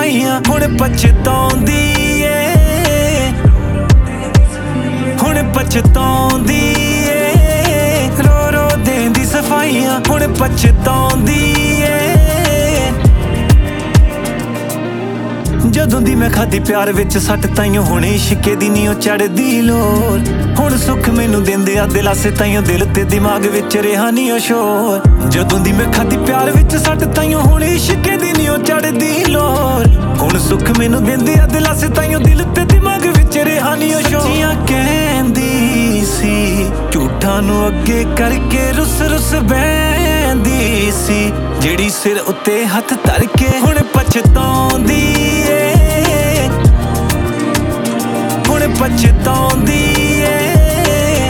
ਸਫਾਈਆਂ ਹੁਣ ਪਛਤਾਉਂਦੀ ਏ, ਹੁਣ ਪਛਤਾਉਂਦੀ ਏ, ਰੋ ਰੋ ਦੇਂਦੀ ਸਫਾਈਆਂ ਹੁਣ ਪਛਤਾਉਂਦੀ ਏ। ਜਦੋਂ ਦੀ ਮੈਂ ਖਾਦੀ ਪਿਆਰ ਵਿੱਚ ਸੱਟ ਤਾਈਓ ਹੁਣ ਇਸ਼ਕੇ ਦੀ ਨੀ ਉਹ ਚੜਦੀ ਲੋਰ, ਹੁਣ ਸੁੱਖ ਮੈਨੂੰ ਦਿੰਦੇ ਆ ਦਿਲਾਸੇ ਤਾਈਓ ਦਿਲ ਤੇ ਦਿਮਾਗ ਵਿੱਚ ਰਿਹਾ ਨੀ ਉਹ ਸ਼ੋਰ। ਜਦੋਂ ਦੀ ਮੈਂ ਖਾਦੀ ਪਿਆਰ ਵਿੱਚ ਸੱਟ ਤਾਈਓ ਹੁਣ ਇਸ਼ਕੇ ਦੀ ਨੀ ਉਹ ਚੜਦੀ ਲੋਰ, ਹੁਣ ਸੁੱਖ ਮੈਨੂੰ ਦਿੰਦੇ ਆ ਦਿਲਾਸੇ ਤਾਈਓ ਦਿਲ ਤੇ ਦਿਮਾਗ ਵਿੱਚ ਰਿਹਾ ਨੀ ਉਹ ਸ਼ੋਰ। ਸੱਚੀਆਂ ਕਹਿੰਦੀ ਸੀ ਝੂਠਾਂ ਨੂੰ ਅੱਗੇ ਕਰਕੇ ਰੁੱਸ ਰੁੱਸ ਬਹਿੰਦੀ ਸੀ, ਜਿਹੜੀ ਸਿਰ ਉੱਤੇ ਹੱਥ ਧਰ ਕੇ ਹੁਣ ਪਛਤਾਉਂਦੀ ਏ, ਹੁਣ ਪਛਤਾਉਂਦੀ ਏ।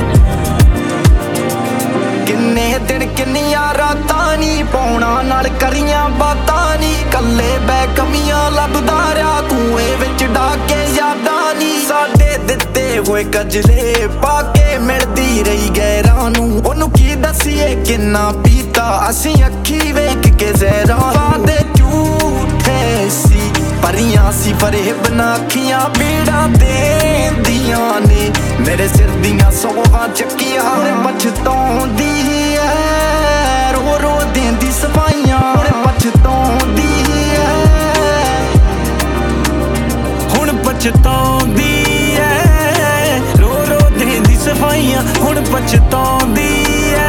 ਕਿੰਨੇ ਦਿਨ ਕਿੰਨੀਆਂ ਰਾਤਾਂ ਨੀ ਪੌਣਾ ਨਾਲ ਕਰੀਆਂ ਬਾਤਾਂ ਨੀ, ਕੱਲੇ ਬੈ ਕਮੀਆਂ ਲੱਭਦਾ ਰਿਹਾ ਕੂਏ ਵਿੱਚ ਡਾਕੇ ਯਾਦਾਂ ਨੀ। ਸਾਡੇ ਦਿੱਤੇ ਹੋਏ ਕਜਲੇ ਪਾ ਕੇ ਮਿਲਦੀ ਰਹੀ ਗੈਰਾਂ ਨੂੰ, ਉਹਨੂੰ ਕੀ ਦਸੀਏ ਕਿੰਨਾ ਪੀਤਾ ਅਸੀਂ ਅੱਖੀ ਵੇਖ ਕੇ ਜ਼ਹਿਰਾਂ। ਵਾਦੇ ਝੂਠੇ ਸੀ ਪਰੀਆਂ ਸੀ ਫਰੇਬ ਨਾ ਅੱਖੀਆਂ ਪੀੜਾਂ ਦੇਂਦੀਆਂ ਨੇ, ਮੇਰੇ ਸਿਰ ਦੀਆਂ ਸੌਹਾਂ ਚੱਕੀਆਂ ਹੁਣ ਪਛਤਾਉਂਦੀ ਐ, ਰੋ ਰੋ ਦੇਂਦੀ ਸਫਾਈਆਂ ਹੁਣ ਪਛਤਾਉਂਦੀ ਐ, ਹੁਣ ਪਛਤਾਉਂਦੀ ਐ, ਰੋ ਰੋ ਦੇਂਦੀ ਸਫਾਈਆਂ ਹੁਣ ਪਛਤਾਉਂਦੀ ਐ।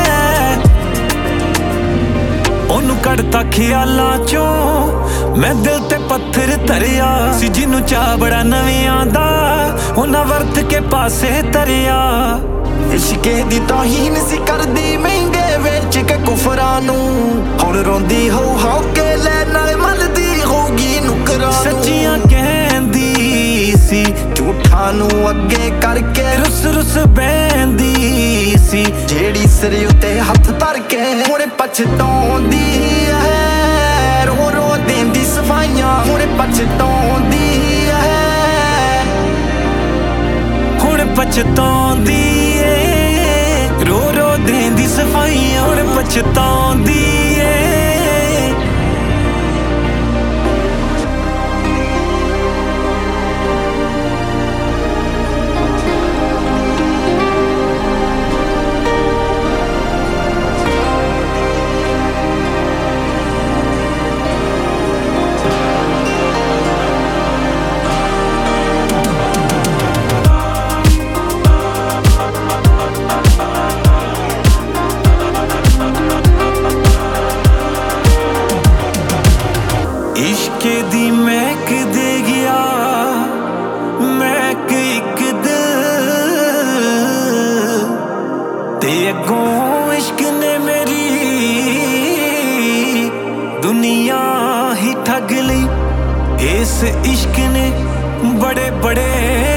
ਉਹਨੂੰ ਕੱਢਤਾ ਖਿਆਲਾਂ ਚੋਂ ਮੈਂ ਦਿਲ ਤੇ ਪੱਥਰ ਧਰਿਆ ਸੀ, ਜਿਹਨੂੰ ਚਾਹ ਬੜਾ ਨਵਿਆਂ ਦਾ ਉਹਨਾਂ ਵਰਤ ਕੇ ਪਾਸੇ ਧਰਿਆ। ਇਸ਼ਕੇ ਦੀ ਤੋਹੀਨ ਸੀ ਕਰਦੀ ਮਹਿੰਗੇ ਵੇਚ ਕੇ ਕੁਫਰਾਂ ਨੂੰ, ਹੁਣ ਰੋਂਦੀ ਹੋ ਕੇ ਲੈ ਨਾਲੇ ਮਲਦੀ ਹੋਊਗੀ ਨੁਕਰਾਂ ਨੂੰ। ਸੱਚੀਆਂ ਕਹਿੰਦੀ ਸੀ ਝੂਠਾਂ ਨੂੰ ਅੱਗੇ ਕਰਕੇ ਰੁੱਸ ਰੁੱਸ ਬਹਿੰਦੀ ਸੀ, ਜਿਹੜੀ ਸਿਰ ਉੱਤੇ ਹੱਥ ਧਰ ਕੇ ਹੁਣ ਪਛਤਾਉਂਦੀ ਐ, ਰੋ ਰੋ ਦੇਂਦੀ ਸਫਾਈਆਂ ਹੁਣ ਪਛਤਾਉਂਦੀ ਐ, ਹੁਣ ਪਛਤਾਉਂਦੀ ਏ, ਰੋ ਰੋ ਦੇਂਦੀ ਸਫਾਈਆਂ ਹੁਣ ਪਛਤਾਉਂਦੀ ਏ। ਇਸ਼ਕੇ ਦੀ ਮਹਿਕ ਦੇ ਗਿਆ ਮਹਿਕ ਇੱਕ ਦਿਲ ਤੇ, ਅੱਗੋਂ ਇਸ਼ਕ ਨੇ ਮੇਰੀ ਦੁਨੀਆ ਹੀ ਠੱਗ ਲਈ। ਇਸ ਇਸ਼ਕ ਨੇ ਬੜੇ ਬੜੇ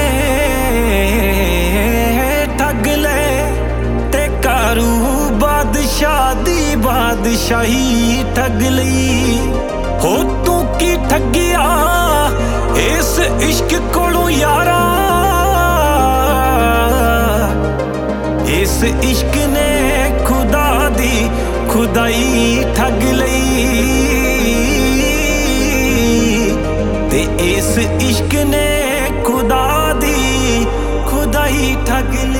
ਠੱਗ ਲਏ, ਤੇ ਕਾਰੂ ਬਾਦਸ਼ਾਹ ਦੀ ਬਾਦਸ਼ਾਹੀ ਠੱਗ ਲਈ। ਹੋ ਤੂੰ ਕੀ ਠੱਗਿਆ ਇਸ ਇਸ਼ਕ ਕੋਲੋਂ ਯਾਰਾ, ਇਸ ਇਸ਼ਕ ਨੇ ਖੁਦਾ ਦੀ ਖੁਦਾਈ ਠੱਗ ਲਈ, ਤੇ ਇਸ ਇਸ਼ਕ ਨੇ ਖੁਦਾ ਦੀ ਖੁਦਾਈ ਠੱਗ ਲਈ।